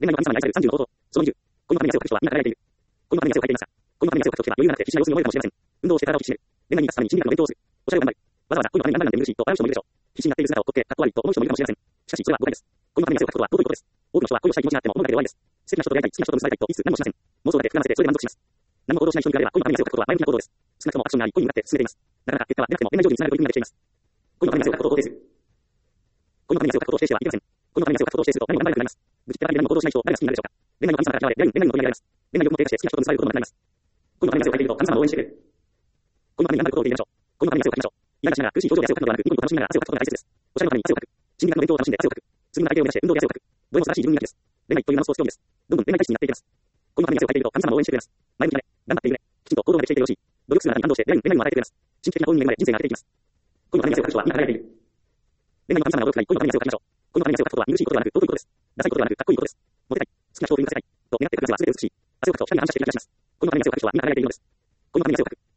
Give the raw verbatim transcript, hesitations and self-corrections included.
恋愛の神様に愛されるさんじゅうの方法。そのにじゅう。この神に汗をかく人はみんな輝いている。この神に汗をかいていますが、この神に汗をかくときは余裕がなくて必死な様子に思えるかもしれません。運動をして体を引き締める。恋愛に出すために心理学の勉強をする。おしゃれを頑張る。わざわざ恋のために何々なんて無理しいと笑う人もいるでしょう。必死になっている姿を撮ってかっこ悪いと思う人もいるかもしれません。しかしそれは誤解です。この神に汗をかくことは尊いことです。多くの人は恋をしたい気持ちがあっても物だけで終わりです。素敵な人と出会いたい、好きな人と結ばれたいといつ何もしません。妄想だけ膨らませてそれで満足します。何も行動しない人に比べれば恋の神に汗をかくことは前向きな行動です。少なくともアクションがあり恋に向かって進めています。なかなか結果は出なくても恋愛上手につながる取り組みができています。恋の神に汗をかくことを肯定する。恋の神に汗をかくことを否定してはいけません。恋の神に汗をかくことを否定すると何も頑張れなくなります。愚痴ってばかりで何も行動しない人を誰が好きになるでしょうか。恋愛の神様から嫌われ、恋愛の恋愛の恋愛の恋愛の欲も低下して好きな人と結ばれることもなくなります。恋の神に汗をかいていると神様を応援してくれる。恋の神に頑張ることを入れましょう。恋の神に汗をかきましょう。嫌がしながら苦しい表情で汗をかくのではなく、ニコニコ楽しみながら汗をかくことが大切です。おしゃれのために汗をかく。心理学の勉強を楽しんで汗をかく。次の体型を目指して運動で汗をかく。どれも素晴らしい自分磨きです。恋愛という名のスポーツ競技です。どんどん恋愛体質になっていきます。恋の神に汗をかいていると神様を応援してくれます。前向きだね。頑張っているね。きちんと行動までしていてよろしい。努力する中に感動して恋愛にも与えてくれます。神秘的な幸運に恵まれ人生が明けていきます。恋の神に汗をかく人はみんな輝いている。恋愛の神様が努力したい。恋の神に汗をかきましょう。恋の神に汗をかくことは見苦しいことではなく尊いことです。ダサいことではなくかっこいいことです。モテたい。好きな人を見つけたい。と願ってくる汗は全て美しい。汗をかくと光が反射している気がします。恋の神に汗をかく人はみんな輝いているのです。恋の神に汗をかく。